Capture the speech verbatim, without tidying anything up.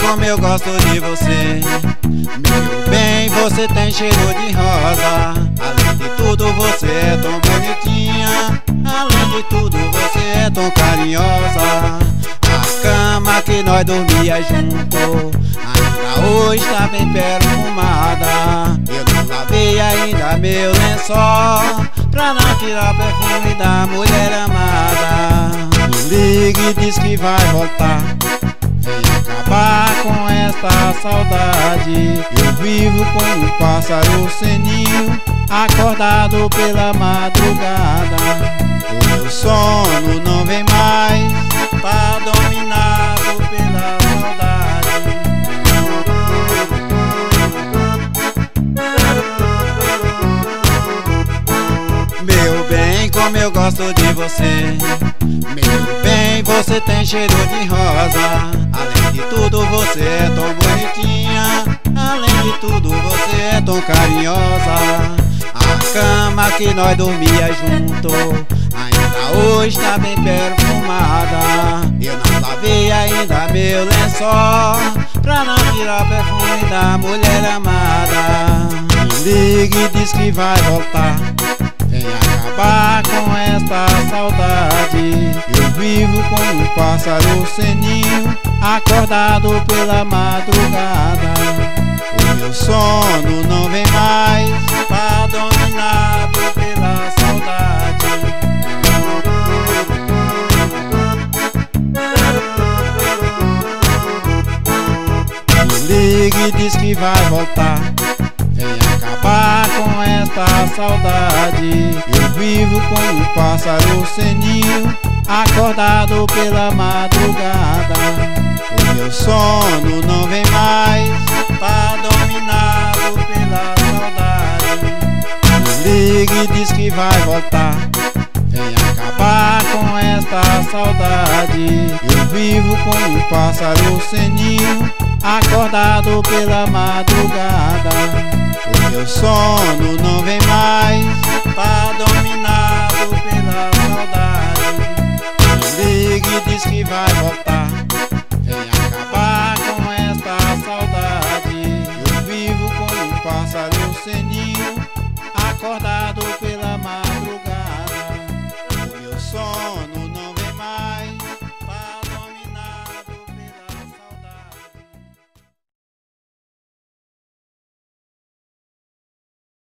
como eu gosto de você. Meu bem, você tem cheiro de rosa. Além de tudo, você é tão bonitinha. Além de tudo, você é tão carinhosa. A cama que nós dormia junto ainda hoje tá bem perfumada. Eu não lavei ainda meu lençol pra não tirar perfume da mulher amada. Me liga e diz que vai voltar, vem acabar com esta saudade. Eu vivo como um pássaro sem ninho, acordado pela madrugada. O meu sono não vem mais, tá dominado pela saudade. Meu bem, como eu gosto de você. Meu bem, você tem cheiro de rosa. Além de tudo, você é tão bonitinha. Além de tudo, você é tão carinhosa. A cama que nós dormia junto ainda hoje tá bem perfumada. Eu não lavei ainda meu lençol pra não tirar perfume da mulher amada. Me liga e diz que vai voltar, vem acabar com esta saudade. Eu vivo como um pássaro sem ninho, acordado pela madrugada. O meu sono não vem mais, tá dominado pela saudade. Me liga e diz que vai voltar, vem acabar com esta saudade. Eu vivo como um pássaro sem ninho, acordado pela madrugada. O meu sono não vem mais, tá dominado pela saudade. Me liga e diz que vai voltar, vem acabar com esta saudade. Eu vivo como um pássaro sem ninho, acordado pela madrugada. O meu sono não vem